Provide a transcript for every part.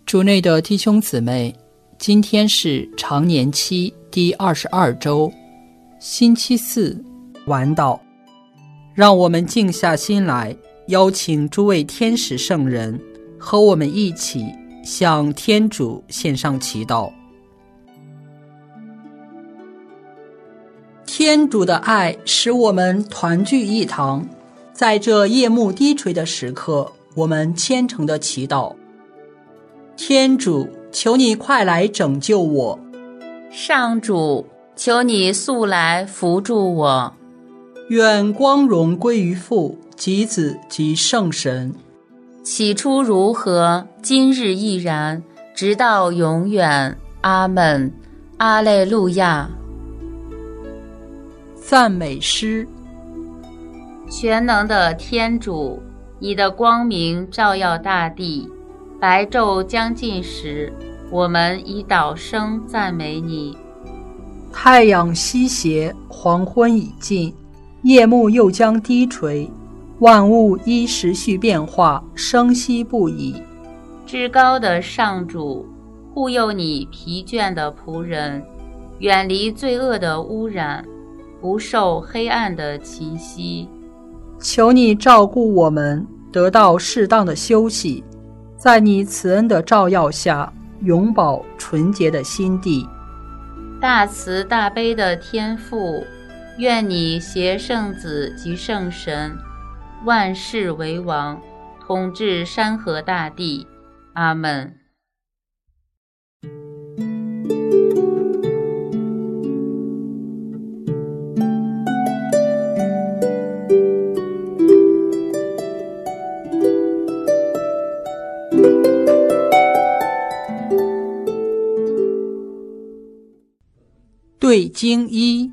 主内的弟兄姊妹，今天是常年期第22周，星期四，晚祷。让我们静下心来，邀请诸位天使圣人和我们一起向天主献上祈祷。天主的爱使我们团聚一堂，在这夜幕低垂的时刻，我们虔诚的祈祷。天主，求你快来拯救我。 上主，求你速来扶助我。 愿光荣归于父及子及圣神。 起初如何，今日亦然，直到永远。阿们。阿肋路亚。 赞美诗。 全能的天主，你的光明照耀大地，白昼将近时，我们以祷声赞美你。 太阳西斜，黄昏已尽，夜幕又将低垂，万物依时序变化，生息不已。 至高的上主，护佑你疲倦的仆人，远离罪恶的污染，不受黑暗的侵袭。 求你照顾我们，得到适当的休息，在你慈恩的照耀下，永保纯洁的心地。 大慈大悲的天父，愿你携圣子及圣神，万世为王，统治山河大地。阿们。 对经一。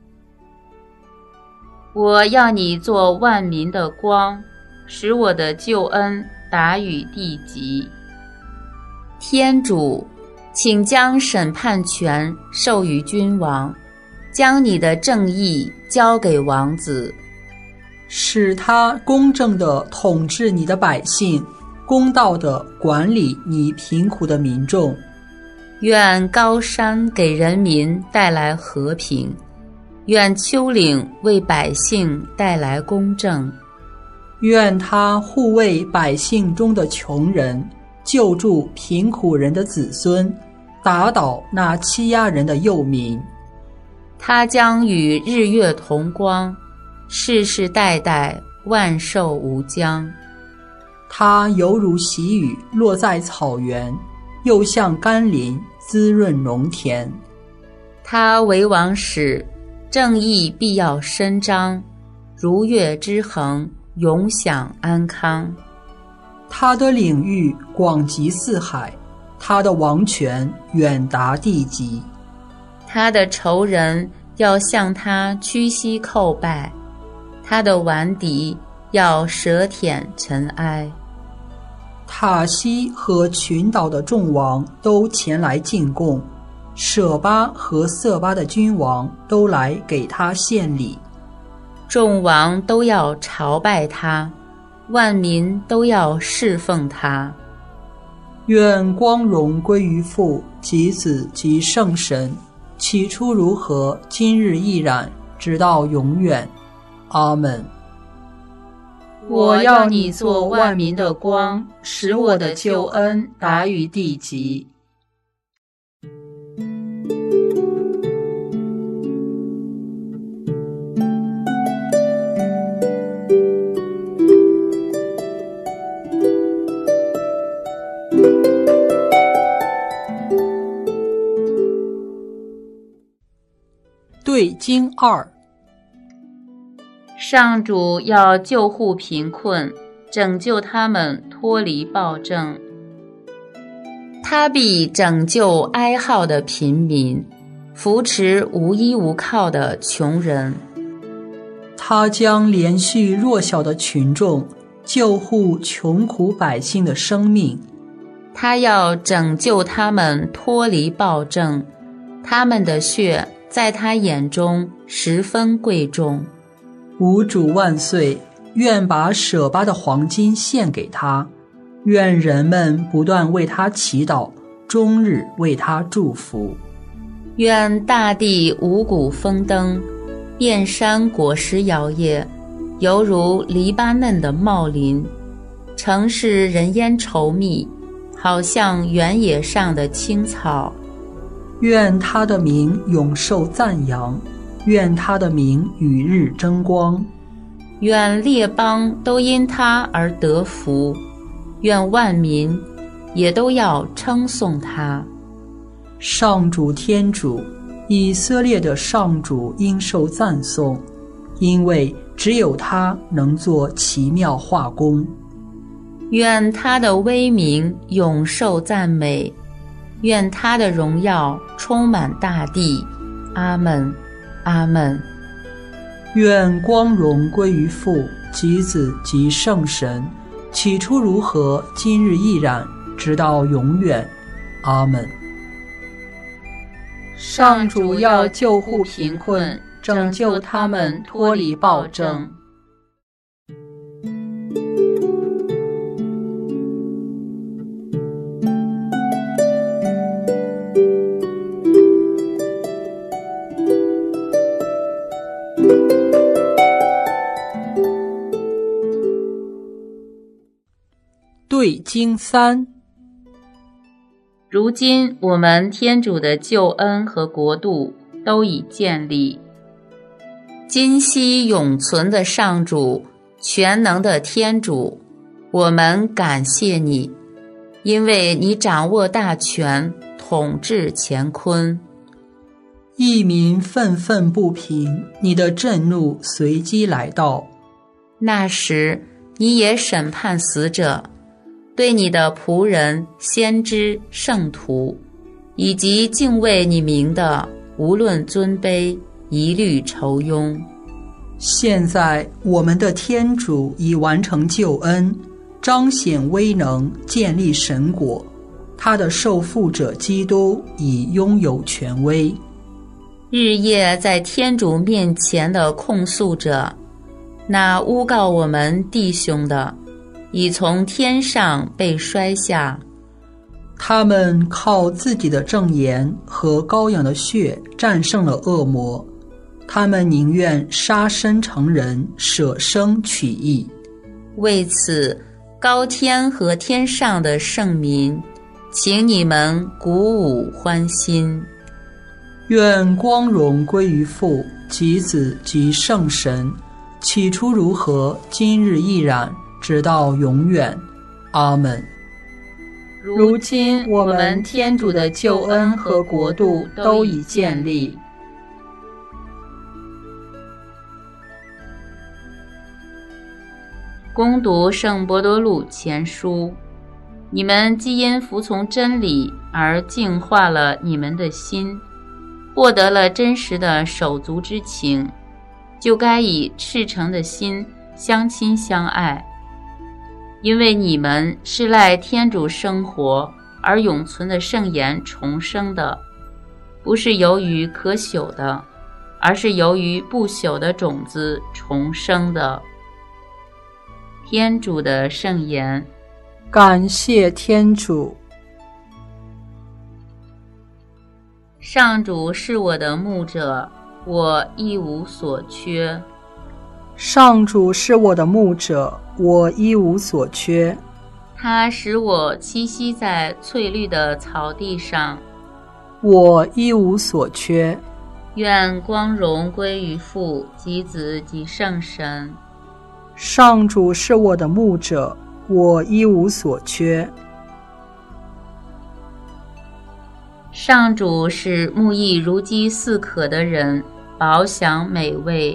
我要你做万民的光，使我的救恩达于地极。天主，请将审判权授予君王，将你的正义交给王子， 使他公正地统治你的百姓，公道地管理你贫苦的民众。 愿高山给人民带来和平，愿丘陵为百姓带来公正。 愿他护卫百姓中的穷人，救助贫苦人的子孙，打倒那欺压人的幼民。 他将与日月同光，世世代代万寿无疆。 他犹如喜雨落在草原，又像甘霖滋润农田。 他为王时，正义必要伸张，如月之衡，永享安康。 他的领域广及四海，他的王权远达地极。 他的仇人要向他屈膝叩拜，他的顽敌要舌舔尘埃。 塔西和群岛的众王都前来进贡，舍巴和色巴的君王都来给他献礼。 众王都要朝拜他，万民都要侍奉他。 愿光荣归于父及子及圣神，起初如何，今日亦然，直到永远。阿们。 我要你做万民的光，使我的救恩达于地极。 对经二。 上主要救护贫困，拯救他们脱离暴政。他必拯救哀号的贫民，扶持无依无靠的穷人。 他将连续弱小的群众，救护穷苦百姓的生命。 他要拯救他们脱离暴政，他们的血在他眼中十分贵重。 吾主万岁，愿把舍巴的黄金献给他， 愿人们不断为他祈祷，终日为他祝福。 愿大地五谷丰登，遍山果实摇曳，犹如黎巴嫩的茂林，城市人烟稠密，好像原野上的青草。 愿他的名永受赞扬，愿他的名与日争光。 愿列邦都因他而得福，愿万民也都要称颂他。 上主天主，以色列的上主应受赞颂，因为只有他能做奇妙化工。 愿他的威名永受赞美，愿他的荣耀充满大地。阿们，阿们。 愿光荣归于父及子及圣神，起初如何，今日亦然，直到永远。阿们。上主要救护贫困，拯救他们脱离暴政。对经3。 如今我们天主的救恩和国度都已建立。今昔永存的上主，全能的天主，我们感谢你，因为你掌握大权，统治乾坤。 异民愤愤不平，你的震怒随机来到。 那时你也审判死者，对你的仆人、先知、圣徒，以及敬畏你名的，无论尊卑，一律酬庸。 现在我们的天主已完成救恩，彰显威能，建立神国，他的受傅者基督已拥有权威。 日夜在天主面前的控诉者，那诬告我们弟兄的，已从天上被摔下。 他们靠自己的证言和羔羊的血战胜了恶魔，他们宁愿杀身成人，舍生取义。 为此，高天和天上的圣民，请你们鼓舞欢心。 愿光荣归于父及子及圣神，起初如何，今日亦然，直到永远。阿们。如今我们天主的救恩和国度都已建立。 攻读圣伯多禄前书。你们既因服从真理而净化了你们的心，获得了真实的手足之情，就该以赤诚的心相亲相爱。因为你们是赖天主生活而永存的圣言重生的，不是由于可朽的，而是由于不朽的种子重生的。天主的圣言。 感谢天主。 上主是我的牧者，我一无所缺。 上主是我的牧者，我一无所缺。 他使我栖息在翠绿的草地上， 我一无所缺。 愿光荣归于父及子及圣神。 上主是我的牧者，我一无所缺。 上主使牧役如饥似渴的人饱享美味。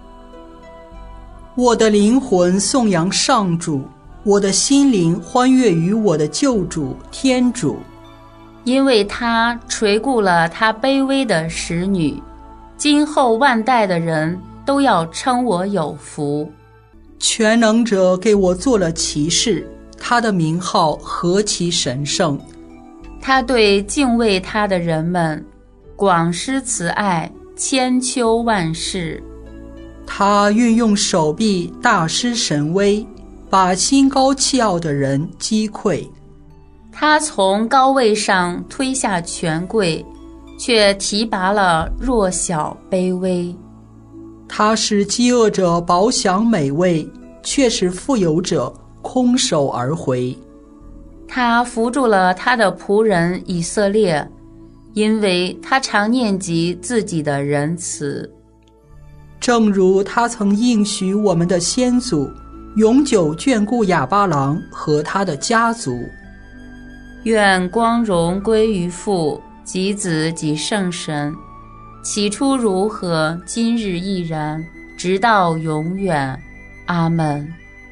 我的灵魂颂扬上主，我的心灵欢悦于我的救主天主， 因为他垂顾了他卑微的使女，今后万代的人都要称我有福。 全能者给我做了骑士，他的名号何其神圣。 他对敬畏他的人们广施慈爱，千秋万世。 他运用手臂大施神威， 把心高气傲的人击溃。 他从高位上推下权贵，却提拔了弱小卑微。 他使饥饿者饱享美味，却使富有者空手而回。 他扶助了他的仆人以色列，因为他常念及自己的仁慈。 正如他曾应许我们的先祖，永久眷顾亚巴郎和他的家族。 愿光荣归于父及子及圣神，起初如何，今日亦然，直到永远。阿们。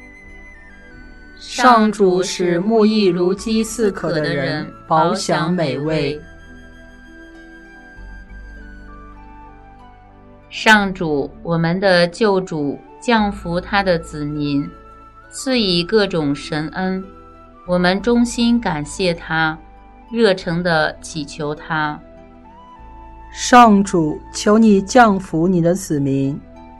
上主使沐浴如饥似渴的人饱享美味。 上主，我们的救主降福他的子民，赐以各种神恩，我们衷心感谢他，热诚地祈求他。 上主，求你降福你的子民。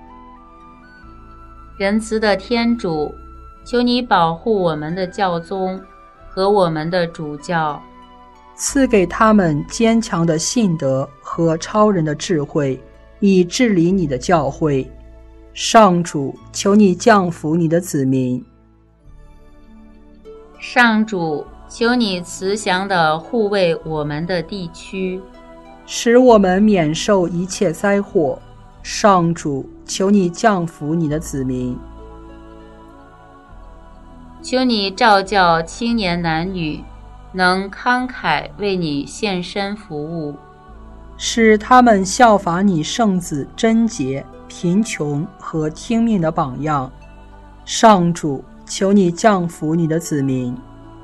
仁慈的天主，求你保护我们的教宗和我们的主教， 赐给他们坚强的信德和超人的智慧，以治理你的教会。上主，求你降福你的子民。 上主，求你慈祥地护卫我们的地区， 使我们免受一切灾祸。上主，求你降福你的子民。 求你召教青年男女，能慷慨为你献身服务， 使他们效法你圣子贞洁、贫穷和听命的榜样。上主，求你降福你的子民。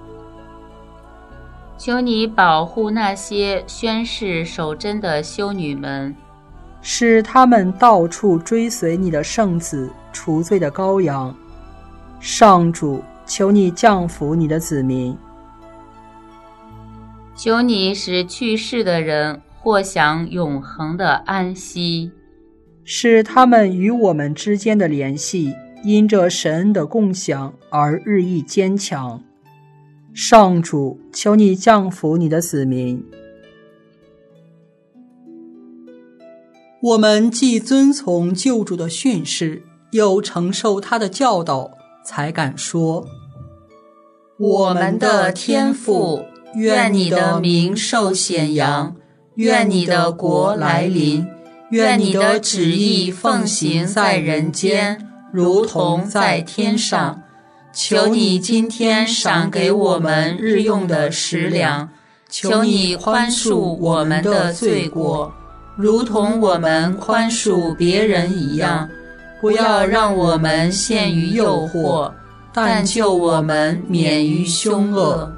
求你保护那些宣誓守贞的修女们， 使他们到处追随你的圣子除罪的羔羊。上主，求你降福你的子民。 求你使去世的人获享永恒的安息， 使他们与我们之间的联系因着神恩的共享而日益坚强。上主，求你降福你的子民。我们既遵从救主的训示，又承受他的教导，才敢说： 我们的天父，愿你的名受显扬，愿你的国来临，愿你的旨意奉行在人间，如同在天上。求你今天赏给我们日用的食粮，求你宽恕我们的罪过，如同我们宽恕别人一样。不要让我们陷于诱惑，但救我们免于凶恶。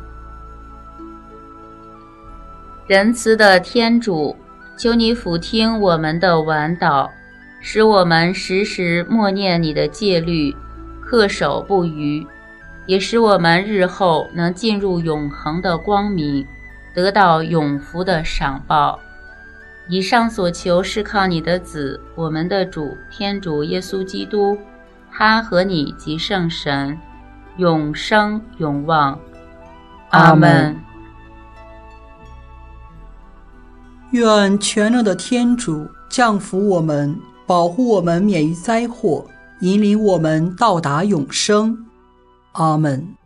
仁慈的天主，求你俯听我们的挽祷，使我们时时默念你的戒律，恪守不渝，也使我们日后能进入永恒的光明，得到永福的赏报。以上所求是靠你的子，我们的主天主耶稣基督，他和你及圣神，永生永旺。阿们。 愿全能的天主降福我们，保护我们免于灾祸，引领我们到达永生。阿们。